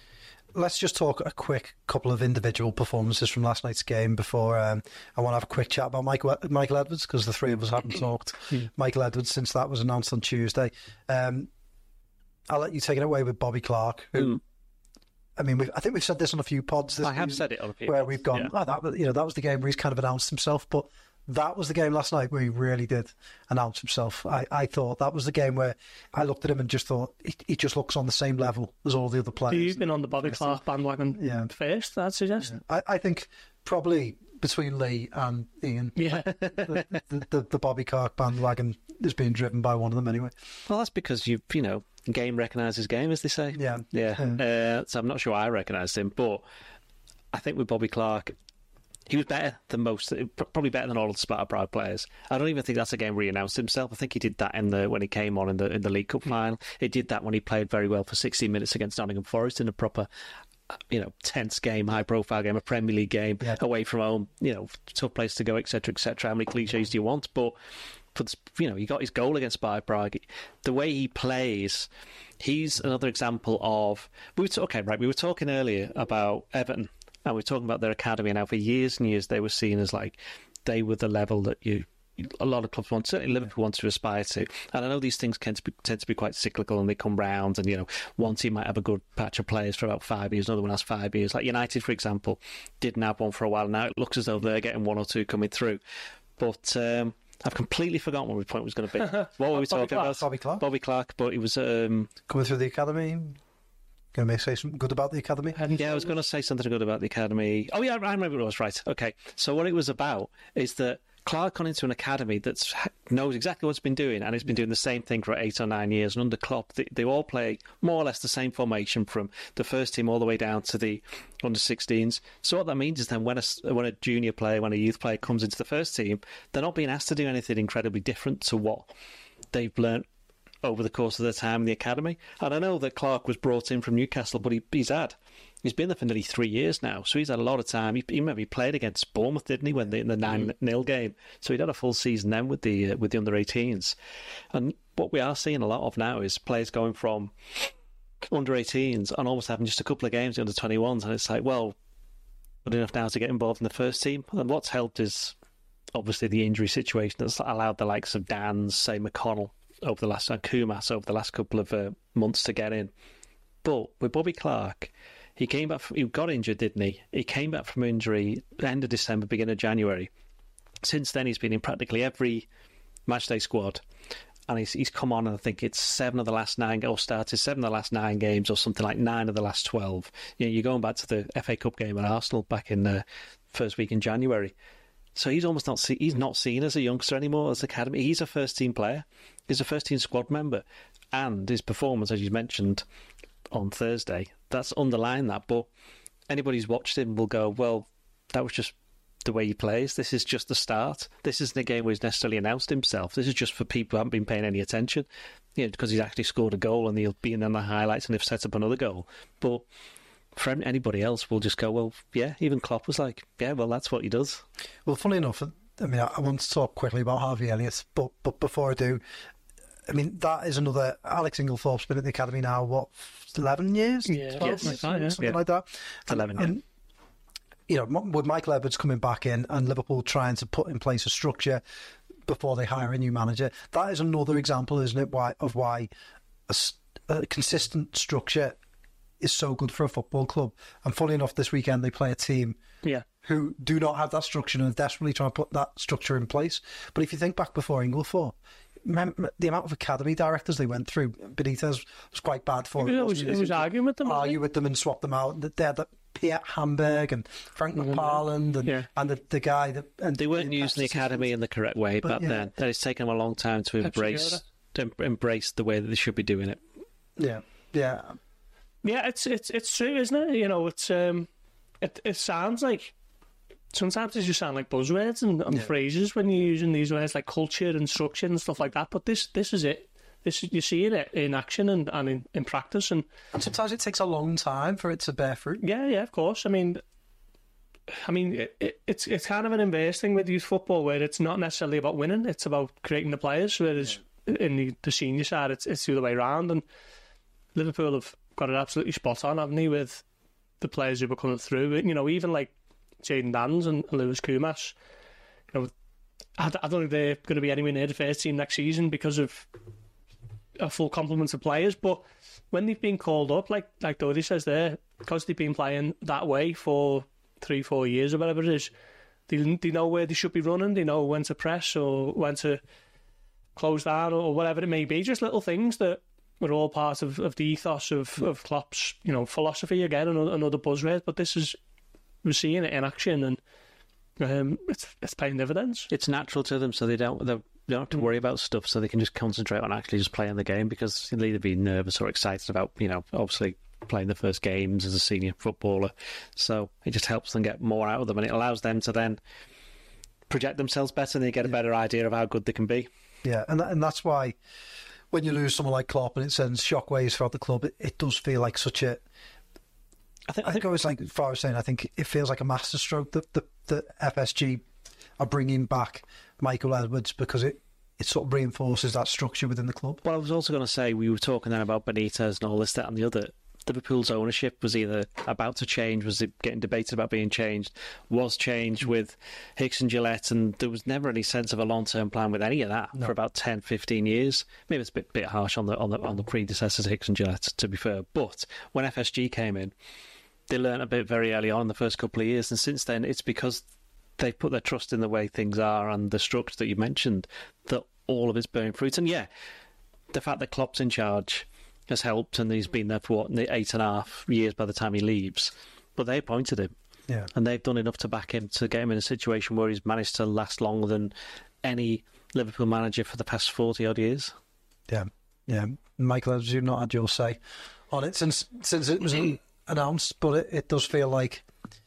Let's just talk a quick couple of individual performances from last night's game before um, I want to have a quick chat about Michael, Michael Edwards, because the three of us haven't talked. Michael Edwards since that was announced on Tuesday. Um, I'll let you take it away with Bobby Clark. Who, Mm. I mean, we've, I think we've said this on a few pods. This I have season, said it on a few where pods, we've gone. yeah. Oh, that was, you know, that was the game where he's kind of announced himself, but that was the game last night where he really did announce himself. I, I thought that was the game where I looked at him and just thought he, he just looks on the same level as all the other players. You've been on the Bobby Clark bandwagon Yeah. first, I'd suggest. I, I think probably between Lee and Ian, Yeah. the, the, the, the Bobby Clark bandwagon is being driven by one of them anyway. Well, that's because you you know game recognises game, as they say. Yeah. Yeah. Uh, so I'm not sure I recognised him, but I think with Bobby Clark, he was better than most, probably better than all of the Sparta Prague players. I don't even think that's a game where he announced himself. I think he did that in the when he came on in the in the League Cup final. He did that when he played very well for sixty minutes against Nottingham Forest in a proper, you know, tense game, high profile game, a Premier League game, Yeah. away from home, you know, tough place to go, et cetera, et cetera. How many cliches do you want? But for the, you know, he got his goal against Sparta Prague. The way he plays, he's another example of. We were t- okay, right? We were talking earlier about Everton. And we're talking about their academy, and how for years and years they were seen as like they were the level that you a lot of clubs want, certainly Liverpool wants to aspire to. And I know these things tend to be, tend to be quite cyclical, and they come round. And you know, one team might have a good patch of players for about five years, another one has five years. Like United, for example, didn't have one for a while. Now it looks as though they're getting one or two coming through. But um, I've completely forgotten what my point was going to be. What were we Bobby talking Clark, about? Bobby Clark. Bobby Clark, but it was. Um, Coming through the academy, going to say something good about the academy. Yeah, I was going to say something good about the academy. Oh, yeah, I remember what it was. Right. Okay. So what it was about is that Clark got into an academy that knows exactly what it's been doing, and it's been doing the same thing for eight or nine years. And under Klopp, they, they all play more or less the same formation from the first team all the way down to the under sixteens. So what that means is then when a, when a junior player, when a youth player comes into the first team, they're not being asked to do anything incredibly different to what they've learnt over the course of their time in the academy. And I know that Clark was brought in from Newcastle, but he, he's had he's been there for nearly three years now, so he's had a lot of time. He, he remember he played against Bournemouth, didn't he, when they, in the nine nil game? So he'd had a full season then with the uh, with the under eighteens. And what we are seeing a lot of now is players going from under eighteens and almost having just a couple of games under twenty-ones, and it's like, well, good enough now to get involved in the first team. And what's helped is obviously the injury situation that's allowed the likes of Dans, say McConnell, over the last, and Kumas over the last couple of uh, months to get in. But with Bobby Clark, he came back. From, he got injured, didn't he? He came back from injury end of December, beginning of January. Since then, he's been in practically every matchday squad, and he's he's come on. And I think it's seven of the last nine, or started seven of the last nine games, or something like nine of the last twelve. You know, you're going back to the F A Cup game at Arsenal back in the first week in January. So he's almost not see, he's not seen as a youngster anymore as academy. He's a first team player. He's a first team squad member, and his performance, as you mentioned on Thursday, that's underlined that. But anybody who's watched him will go, well, that was just the way he plays. This is just the start. This isn't a game where he's necessarily announced himself. This is just for people who haven't been paying any attention, you know, because he's actually scored a goal and he'll be in the highlights and they've set up another goal. But for anybody else, we'll just go, well, yeah, even Klopp was like, yeah, well, that's what he does. Well, funny enough, I mean, I want to talk quickly about Harvey Elliott, but but before I do, I mean, that is another. Alex Inglethorpe's been at the academy now, what, eleven years? Yeah, twelve, yes, something, yeah. something Yeah. like that. It's eleven, yeah. And, you know, with Michael Edwards coming back in and Liverpool trying to put in place a structure before they hire a new manager, that is another example, isn't it, why of why a, a consistent structure is so good for a football club. And funny enough, this weekend they play a team Yeah. who do not have that structure and are desperately trying to put that structure in place. But if you think back before Inglethorpe, remember the amount of academy directors they went through. Benitez was quite bad for He it. was, he was arguing with them. wasn't he? Argue with them and swap them out. They had the Pierre Hamburg and Frank McParland and, Yeah. and the, the guy that... And They weren't using the academy in the correct way But back yeah. then. That it's taken them a long time to embrace to em- embrace the way that they should be doing it. Yeah, yeah. Yeah, it's it's it's true, isn't it? You know, it's um, it it sounds like sometimes it just sound like buzzwords and, and Yeah. phrases when you're using these words like culture and structure and stuff like that. But this this is it. This you're seeing it in action and, and in, in practice. And And sometimes it takes a long time for it to bear fruit. yeah, yeah, of course. I mean, I mean, it, it, it's it's kind of an inverse thing with youth football where it's not necessarily about winning; it's about creating the players. Whereas in the, the senior side, it's it's the other way around. And Liverpool have got it absolutely spot on, haven't they, with the players who were coming through. You know, even like Jayden Dans and Lewis Kumas. You know, I, I don't think they're going to be anywhere near the first team next season because of a full complement of players. But when they've been called up, like like Dodie says there, because they've been playing that way for three, four years or whatever it is, they they know where they should be running. They know when to press or when to close down or whatever it may be. Just little things that are all part of, of the ethos of, of Klopp's, you know, philosophy. Again, another, another buzzword, but this is, we're seeing it in action and um, it's it's paying dividends. It's natural to them, so they don't they don't have to worry about stuff, so they can just concentrate on actually just playing the game, because they'll either be nervous or excited about, you know, obviously playing the first games as a senior footballer. So it just helps them get more out of them, and it allows them to then project themselves better, and they get a better idea of how good they can be. Yeah, and that, and that's why when you lose someone like Klopp and it sends shockwaves throughout the club, it, it does feel like such a... I think, I think I was like, as far as saying, I think it feels like a masterstroke that the, the F S G are bringing back Michael Edwards, because it, it sort of reinforces that structure within the club. Well, I was also going to say, we were talking then about Benitez and all this, that and the other. Liverpool's ownership was either about to change, was it getting debated about being changed, was changed with Hicks and Gillett, and there was never any sense of a long-term plan with any of that No. for about ten, fifteen years. Maybe it's a bit, bit harsh on the, on the on the predecessors, Hicks and Gillett, to be fair. But when F S G came in, they learned a bit very early on in the first couple of years, and since then it's because they put their trust in the way things are and the structure that you mentioned that all of it's bearing fruit. And yeah, the fact that Klopp's in charge has helped, and he's been there for what, eight and a half years by the time he leaves. But they appointed him, Yeah. and they've done enough to back him to get him in a situation where he's managed to last longer than any Liverpool manager for the past forty odd years. Yeah, yeah. Michael, as you've not had your say on it since since it was announced, but it, it does feel like,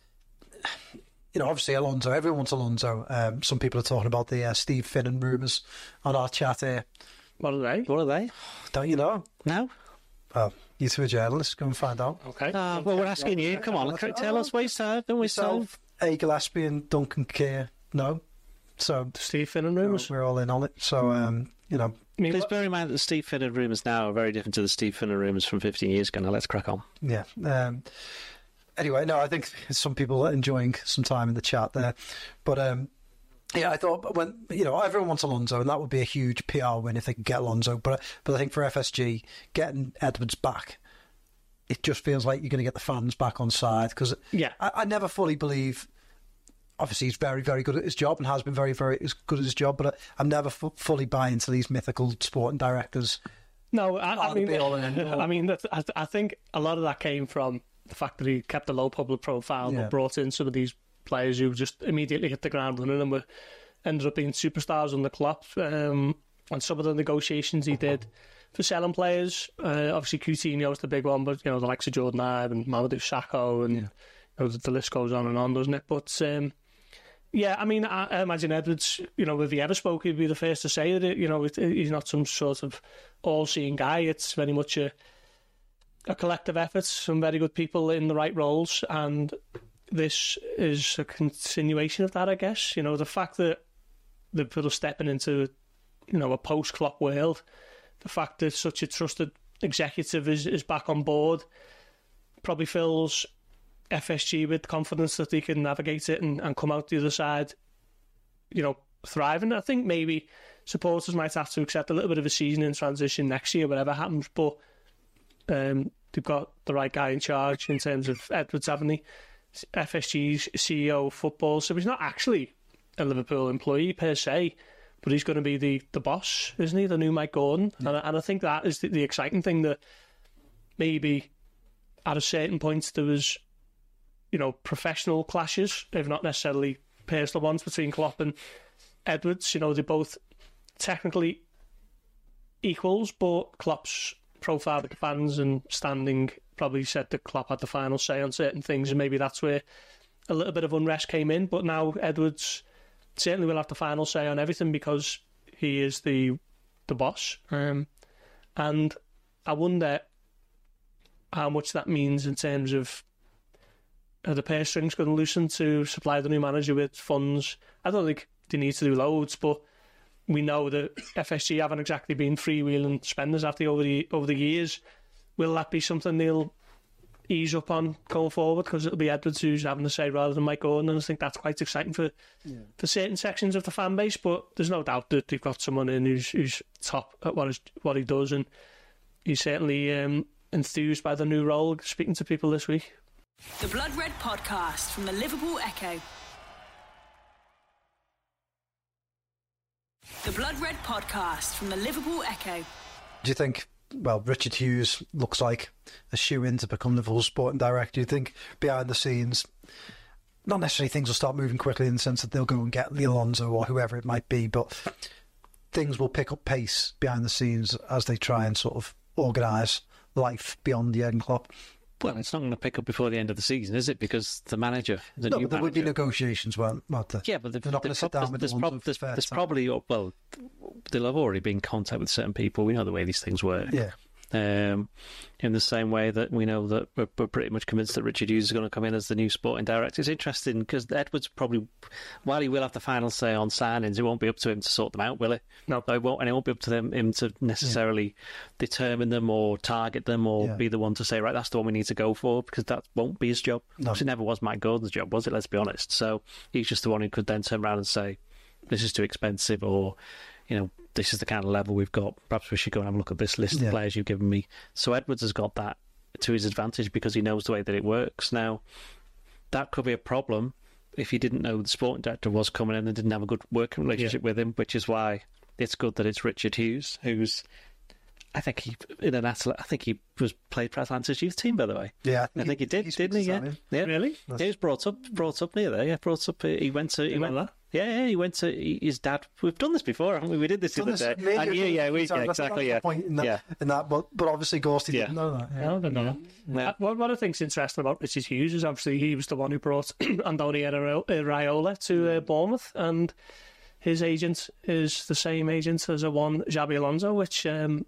you know, obviously Alonso, everyone wants Alonso. Um, some people are talking about the uh, Steve Finnan rumours on our chat here. What are they? What are they? Don't you know? No? Well, you two are journalists, go and find out. Okay. Ah, well, we're asking you. Come on, tell us what you said. Don't we Yourself, A. Gillespie and Duncan Keir, no. So Steve Finnan rumours. we're all in on it. So, um, you know, I mean, Please what- bear in mind that the Steve Finnan rumours now are very different to the Steve Finnan rumours from fifteen years ago. Now let's crack on. yeah. Um, anyway, no, I think some people are enjoying some time in the chat there. But um, Yeah, I thought when you know everyone wants Alonso, and that would be a huge P R win if they could get Alonso. But but I think for F S G, getting Edwards back, it just feels like you're going to get the fans back on side because yeah. I, I never fully believe. Obviously, he's very very good at his job and has been very very good at his job. But I'm never f- fully buying into these mythical sporting directors. No, I, I mean, I mean, that, I, I think a lot of that came from the fact that he kept a low public profile, Yeah. but brought in some of these players who just immediately hit the ground running and were ended up being superstars on the Klopp. Um, and some of the negotiations he did for selling players, uh, obviously Coutinho was the big one, but you know the likes of Jordan Ibe and Mamadou Sakho, and yeah. you know, the, the list goes on and on, doesn't it? But um, yeah, I mean, I, I imagine Edwards, you know, if he ever spoke, he'd be the first to say that it, you know it, he's not some sort of all-seeing guy. It's very much a a collective effort, some very good people in the right roles, and this is a continuation of that, I guess. You know, the fact that they're sort of stepping into, you know, a post-Klopp world, the fact that such a trusted executive is, is back on board probably fills F S G with confidence that they can navigate it and, and come out the other side, you know, thriving. I think maybe supporters might have to accept a little bit of a season in transition next year, whatever happens, but um, they've got the right guy in charge in terms of Edwards, haven't they? F S G's C E O of football, so he's not actually a Liverpool employee per se, but he's going to be the, the boss, isn't he? The new Mike Gordon. Yeah. And, and I think that is the, the exciting thing, that maybe at a certain point there was, you know, professional clashes, if not necessarily personal ones, between Klopp and Edwards. You know, they're both technically equals, but Klopp's profile with the fans and standing probably said that Klopp had the final say on certain things, and maybe that's where a little bit of unrest came in. But now Edwards certainly will have the final say on everything because he is the the boss. Um, and I wonder how much that means in terms of are the purse strings going to loosen to supply the new manager with funds. I don't think they need to do loads, but we know that F S G haven't exactly been freewheeling spenders after the, over the over the years. Will that be something they'll ease up on going forward? Because it'll be Edwards who's having to say rather than Mike Gordon, and I think that's quite exciting for yeah. for certain sections of the fan base. But there's no doubt that they've got someone in who's, who's top at what, is, what he does, and he's certainly um, enthused by the new role, speaking to people this week. The Blood Red Podcast from the Liverpool Echo. The Blood Red Podcast from the Liverpool Echo. Do you think, well, Richard Hughes looks like a shoe-in to become Liverpool's sporting director? Do you think behind the scenes, not necessarily things will start moving quickly in the sense that they'll go and get Lee Alonso or whoever it might be, but things will pick up pace behind the scenes as they try and sort of organise life beyond Jurgen Klopp? Well, it's not going to pick up before the end of the season, is it? Because the manager, the no, new but there manager, would be negotiations, won't there? Yeah, but they're not going to sit down with there's, the prob- there's, there's probably, well, they'll have already been in contact with certain people. We know the way these things work. Yeah. Um, in the same way that we know that we're, we're pretty much convinced that Richard Hughes is going to come in as the new sporting director. It's interesting because Edwards probably, while he will have the final say on signings, it won't be up to him to sort them out, will it? No, it won't, and it won't be up to them him to necessarily yeah. determine them or target them or yeah. be the one to say, right, that's the one we need to go for, because that won't be his job. No. It never was Mike Gordon's job, was it? Let's be honest. So he's just the one who could then turn around and say, this is too expensive, or, you know, this is the kind of level we've got. Perhaps we should go and have a look at this list yeah. of players you've given me. So Edwards has got that to his advantage because he knows the way that it works. Now, that could be a problem if he didn't know the sporting director was coming in and didn't have a good working relationship yeah. with him, which is why it's good that it's Richard Hughes, who's, I think he in an athlete, I think he was played for Atlanta's youth team, by the way. Yeah, I think, I think he, he did, didn't he? Yeah. yeah, really. That's... He was brought up, brought up near there. Yeah, brought up. He went to. He went, that. Yeah, yeah, he went to his dad. We've done this before, haven't we? We did this the other day. And yeah, yeah, we, yeah, exactly, yeah. Point in that, yeah. in that, but but obviously Gorsty yeah. didn't know that. Yeah. No, I don't know. Yeah. What, what I think's interesting about Richard Hughes is obviously he was the one who brought Andoni Iraola to uh, Bournemouth, and his agent is the same agent as a one Xabi Alonso, which um,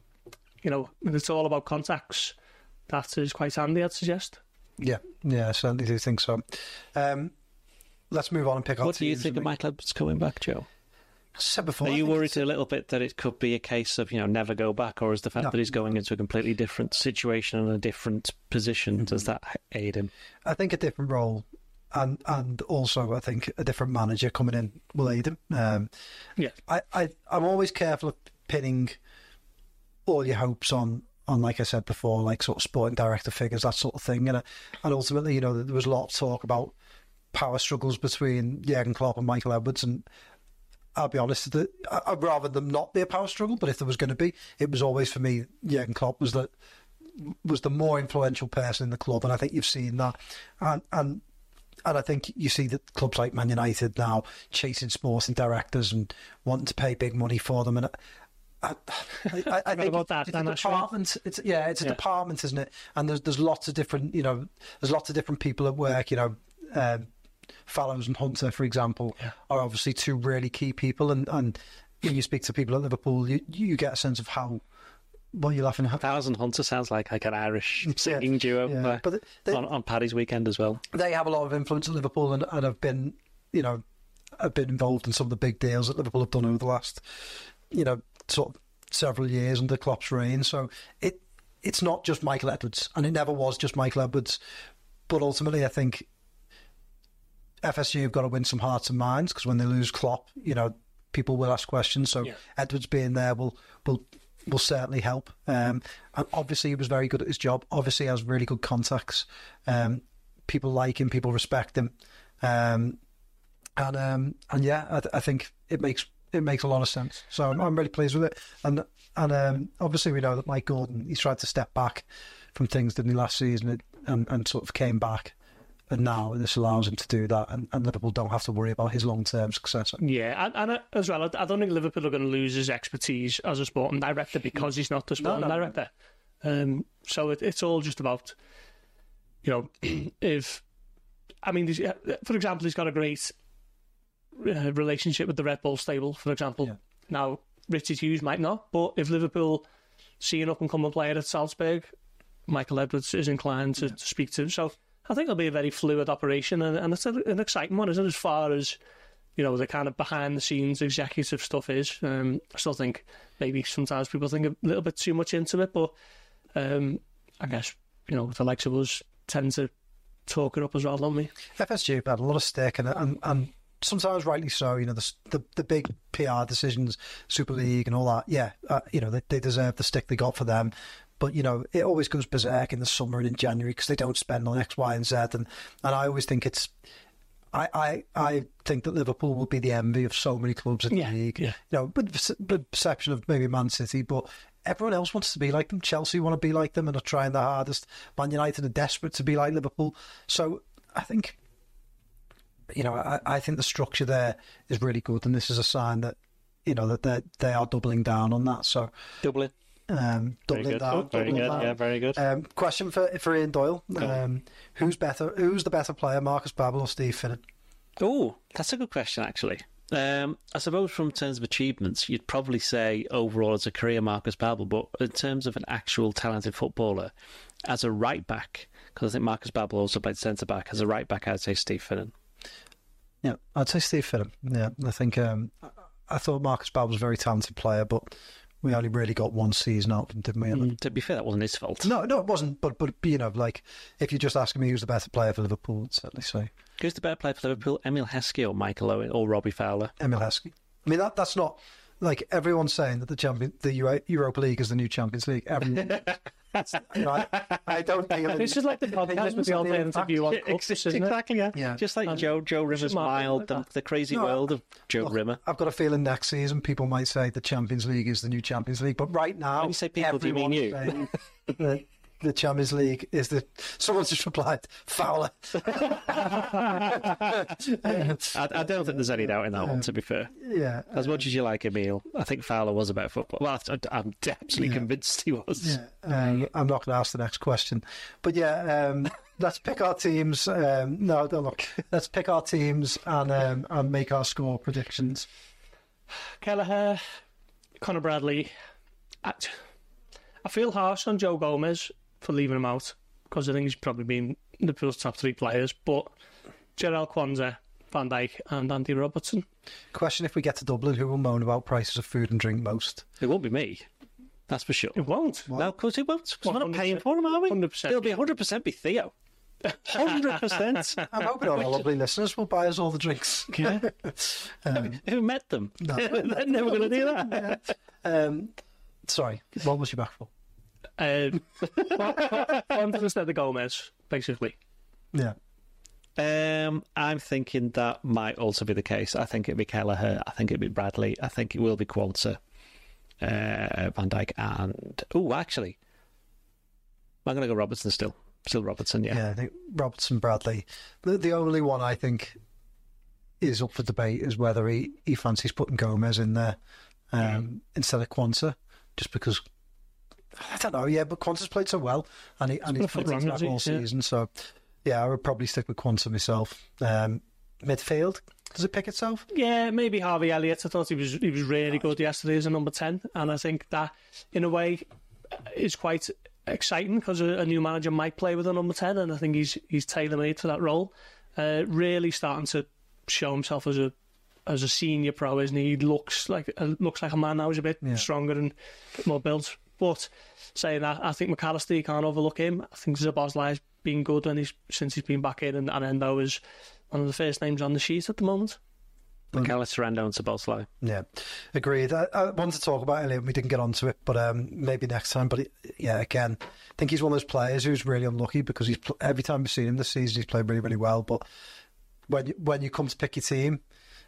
you know, it's all about contacts. That is quite handy, I'd suggest. Yeah, yeah, I certainly do think so. Um, Let's move on and pick up. What do you think of Michael Edwards coming back, Joe? I said before, Are you worried a little bit that it could be a case of, you know, never go back, or is the fact no. that he's going into a completely different situation and a different position, mm-hmm. does that aid him? I think a different role and and also I think a different manager coming in will aid him. Um, Yeah. I, I I'm always careful of pinning all your hopes on on like I said before, like sort of sporting director figures, that sort of thing, and uh, and ultimately, you know, there was a lot of talk about power struggles between Jurgen Klopp and Michael Edwards, and I'll be honest, that I'd rather them not be a power struggle, but if there was going to be, it was always for me Jurgen Klopp was the was the more influential person in the club, and I think you've seen that, and and. And I think you see that clubs like Man United now chasing sporting directors and wanting to pay big money for them. And I, I, I, I think about that, it's Dan a Ashworth. department. It's yeah, it's a Yeah. department, isn't it? And there's there's lots of different, you know, there's lots of different people at work. You know, um, Fallows and Hunter, for example, Yeah. are obviously two really key people. And, and when you speak to people at Liverpool, you you get a sense of how. What are you laughing at? Thousand Hunter sounds like like an Irish singing duo yeah. uh, But they- on, on Paddy's weekend as well. They have a lot of influence at Liverpool, and, and have been, you know, have been involved in some of the big deals that Liverpool have done over the last, you know, sort of several years under Klopp's reign. So it it's not just Michael Edwards, and it never was just Michael Edwards. But ultimately, I think F S G have got to win some hearts and minds, because when they lose Klopp, you know, people will ask questions. So Yeah. Edwards being there will will. will certainly help. Um, and obviously he was very good at his job. Obviously he has really good contacts. Um, people like him, people respect him. Um, and um, and yeah, I, th- I think it makes it makes a lot of sense. So I'm, I'm really pleased with it. And and um, obviously we know that Mike Gordon, he's tried to step back from things, didn't he, last season, and, and sort of came back. And now this allows him to do that, and, and Liverpool don't have to worry about his long-term successor. Yeah, and, and uh, as well, I I don't think Liverpool are going to lose his expertise as a sporting director because he's not the sporting No, no. director. Um, so it, it's all just about, you know, if I mean, there's- for example, he's got a great uh, relationship with the Red Bull stable. For example, Yeah. now Richard Hughes might not, but if Liverpool see an up-and-coming player at Salzburg, Michael Edwards is inclined to, to speak to him. So I think it'll be a very fluid operation, and, and it's a, an exciting one, isn't it? As far as, you know, the kind of behind-the-scenes executive stuff is. Um, I still think maybe sometimes people think a little bit too much into it, but um, I guess, you know, the likes of us tend to talk it up as well, don't we? F S G have had a lot of stake in it, and, and sometimes rightly so. You know, the, the the big P R decisions, Super League and all that. Yeah, uh, you know, they, they deserve the stick they got for them. But, you know, it always goes berserk in the summer and in January because they don't spend on X, Y and Z. And, and I always think it's... I, I, I think that Liverpool will be the envy of so many clubs in Yeah, the league. yeah. You know, with the with perception of maybe Man City, but everyone else wants to be like them. Chelsea want to be like them and are trying their hardest. Man United are desperate to be like Liverpool. So I think... You know, I, I think the structure there is really good, and this is a sign that, you know, that they they are doubling down on that. So, Dublin. um, Very doubling good. down. Oh, very doubling good. down. Yeah, very good. Um, question for for Ian Doyle: Go on. um, Who's better? Who's the better player, Marcus Babbel or Steve Finnan? Oh, that's a good question, actually. Um, I suppose from terms of achievements, you'd probably say overall as a career Marcus Babbel, but in terms of an actual talented footballer, as a right back, because I think Marcus Babbel also played centre back, as a right back, I'd say Steve Finnan. Yeah, I'd say Steve Finnan. Yeah, I think um, I thought Marcus Babbel was a very talented player, but we only really got one season out of him, didn't we? Mm, to be fair, that wasn't his fault. No, no, it wasn't. But but you know, like if you're just asking me who's the better player for Liverpool, I'd certainly say Who's the better player for Liverpool, Emil Heskey or Michael Owen or Robbie Fowler? Emil Heskey. I mean, that that's not like everyone's saying that the champion, the Euro- Europa League is the new Champions League. Everyone, you know, I, I don't think This is like the podcast with the alternative view on cups, isn't it? Exactly, yeah. Yeah. Just like And Joe Joe Rimmer's just mark it Mild, like the, that. the crazy No, world of Joe Look, Rimmer. I've got a feeling next season people might say the Champions League is the new Champions League, but right now, When you say people, do you mean you? everyone's saying that the Champions League is the. Someone's just replied, Fowler. I, I don't think there's any doubt in that one, to be fair. Yeah. As much as you like Emil, I think Fowler was about football. Well, I, I'm absolutely Yeah. convinced he was. Yeah, um, I'm not going to ask the next question, but yeah, um, let's pick our teams. Um, no, don't look. Let's pick our teams and um, and make our score predictions. Kelleher, Conor Bradley. I, I feel harsh on Joe Gomez for leaving him out because I think he's probably been Liverpool's top three players. But Gerald Kwanzaa, Van Dijk, and Andy Robertson. Question: If we get to Dublin, who will moan about prices of food and drink most? It won't be me. That's for sure. It won't. No, of course it won't. 'Cause we're not one hundred paying percent. for him, are we? one hundred percent. It'll be one hundred percent be Theo. one hundred percent. I'm hoping all our lovely listeners will buy us all the drinks. Yeah. um, Who met them? No. They're never going to do that. um, sorry, what was you back for? Um, Fonda instead of Gomez, basically. Yeah. Um, I'm thinking that might also be the case. I think it'd be Kelleher. I think it'd be Bradley. I think it will be Qualter, uh, Van Dijk, and oh, actually, I'm going to go Robertson still. Still Robertson, yeah. Yeah, I think Robertson, Bradley. The, the only one I think is up for debate is whether he, he fancies putting Gomez in there um, yeah. instead of Quansah, just because. I don't know, yeah, but Quansah's played so well, and, he, and he's played wrong, all yeah. season, so yeah, I would probably stick with Quansah myself. Um, midfield, does it pick itself? Yeah, maybe Harvey Elliott. I thought he was he was really good yesterday as a number ten, and I think that, in a way, is quite exciting because a, a new manager might play with a number ten, and I think he's he's tailor-made for that role. Uh, really starting to show himself as a as a senior pro, isn't he? He looks like uh, looks like a man now. He's a bit yeah. stronger and a bit more built. But saying that, I think McAllister, you can't overlook him. I think Szoboszlai's been good when he's since he's been back in, and, and Endo is one of the first names on the sheet at the moment. McAllister, Endo and Szoboszlai. Yeah, agreed. I, I wanted to talk about Elliott, we didn't get onto it, but um, maybe next time. But it, yeah, again, I think he's one of those players who's really unlucky because he's every time we've seen him this season, he's played really, really well. But when you, when you come to pick your team,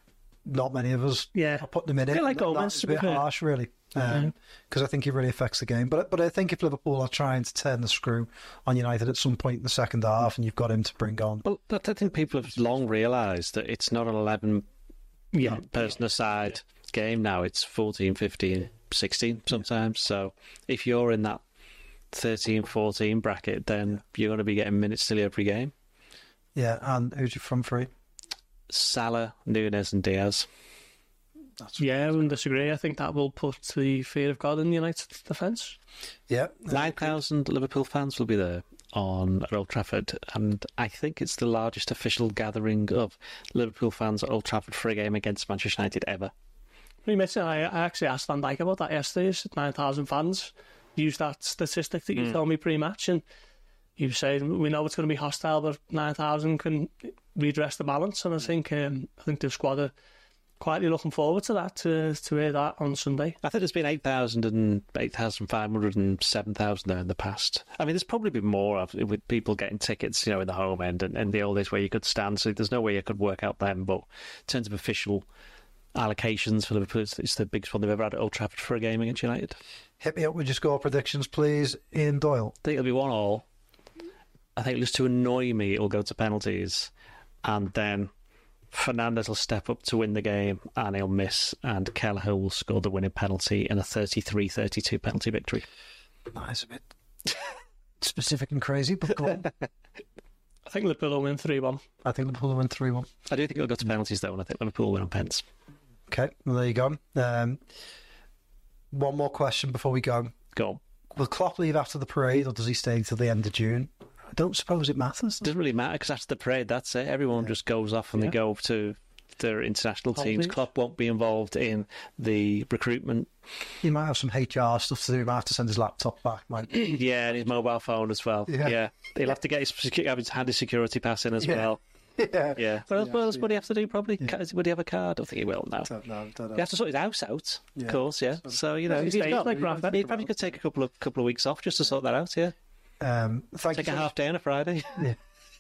not many of us yeah. are putting him in it. I like Gomez, That's a bit harsh, really, because um, mm-hmm. I think he really affects the game. But but I think if Liverpool are trying to turn the screw on United at some point in the second half, and you've got him to bring on, well, I think people have long realised that it's not an eleven yeah. person aside game now. It's fourteen, fifteen, sixteen sometimes. Yeah. So if you're in that thirteen, fourteen bracket, then you're going to be getting minutes till every game. Yeah, and who's your front three? Salah, Núñez and Diaz. That's yeah, I wouldn't disagree. I think that will put the fear of God in United defence. Yeah. nine thousand Liverpool fans will be there on at Old Trafford, and I think it's the largest official gathering of Liverpool fans at Old Trafford for a game against Manchester United ever. I, I actually asked Van Dijk about that yesterday. nine thousand fans. Use that statistic that you mm. told me pre-match, and he was saying, we know it's going to be hostile, but nine thousand can redress the balance, and I think um, I think the squad are quietly looking forward to that, to, to hear that on Sunday. I think there's been eight thousand and eight thousand five hundred and seven thousand there in the past. I mean, there's probably been more of, with people getting tickets, you know, in the home end and, and the old days where you could stand, so there's no way you could work out them, but in terms of official allocations for Liverpool, it's the biggest one they've ever had at Old Trafford for a game against United. Hit me up with your score predictions, please, Ian Doyle. I think it'll be one all. I think just to annoy me, it'll go to penalties, and then Fernandes will step up to win the game, and he'll miss, and Kelleher will score the winning penalty in a thirty-three thirty-two penalty victory. That's a bit specific and crazy, but go on. I think Liverpool will win three one. I think Liverpool will win three one. I do think it'll go to penalties, though, and I think Liverpool will win on pens. Okay, well, there you go. Um, one more question before we go. Go on. Will Klopp leave after the parade, or does he stay till the end of June? I don't suppose it matters. It doesn't really matter, because after the parade, that's it. Everyone yeah. just goes off and yeah. they go to their international Holidays. teams. Klopp won't be involved in the recruitment. He might have some H R stuff to do. He might have to send his laptop back. Might... yeah, and his mobile phone as well. Yeah, yeah. He'll have to get his, have his handy security pass in as yeah. well. Yeah. yeah. What else, what else would he have to do, probably? Yeah. Would he have a card? I don't think he will now. Don't know, don't know. He has to sort his house out, yeah. of course, yeah. So, you know, he's, he's got, like, he probably could take a couple of couple of weeks off just to sort that out, yeah. Um, thank take you a half day on a Friday. Yeah.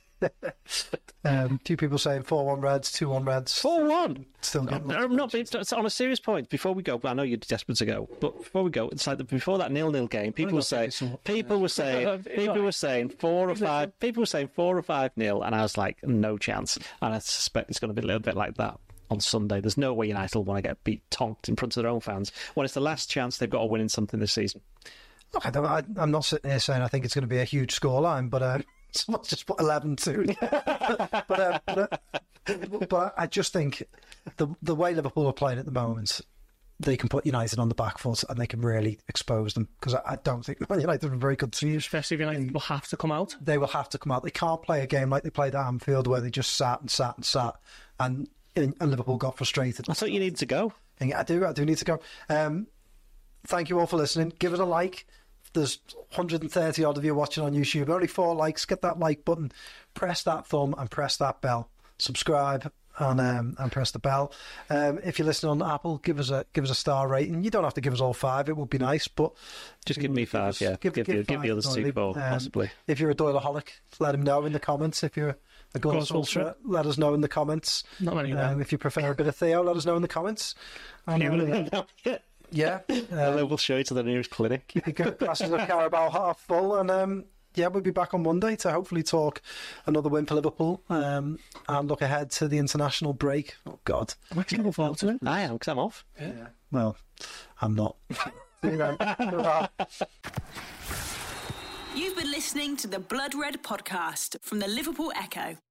um, two people saying four one Reds, two one Reds. four one? Still getting no, I'm not being, on a serious point, before we go, I know you're desperate to go, but before we go, it's like the, before that nil nil game, people were saying, people were saying, people were saying four or five, people were saying four or five nil, and I was like, no chance. And I suspect it's going to be a little bit like that on Sunday. There's no way United will want to get beat tonked in front of their own fans when it's the last chance they've got to win in something this season. Look, I don't, I, I'm not sitting here saying I think it's going to be a huge scoreline, but uh, someone's just put eleven two. but, uh, but, uh, but I just think the the way Liverpool are playing at the moment, they can put United on the back foot and they can really expose them, because I, I don't think United are a very good team. Especially if United will have to come out. They will have to come out. They can't play a game like they played at Anfield where they just sat and sat and sat, and, and Liverpool got frustrated. I thought you needed to go. And I do, I do need to go. Um, thank you all for listening. Give us a like. There's one hundred thirty odd of you watching on YouTube. Only four likes. Get that like button, press that thumb, and press that bell. Subscribe and um, and press the bell. Um, if you're listening on Apple, give us a give us a star rating. You don't have to give us all five. It would be nice, but just give me five. Give, yeah, give, give, give, give the others two four, um, possibly. If you're a Doyleaholic, let him know in the comments. If you're a Gunners, let us know in the comments. Not many. Um, if you prefer a bit of Theo, let us know in the comments. And, um, yeah, um, we'll show you to the nearest clinic. Keep your glasses of Carabao half full, and um, yeah, we'll be back on Monday to hopefully talk another win for Liverpool um, and look ahead to the international break. Oh God, I'm actually looking forward to it. I am, because I'm off. Yeah. yeah. Well, I'm not. You've been listening to the Blood Red Podcast from the Liverpool Echo.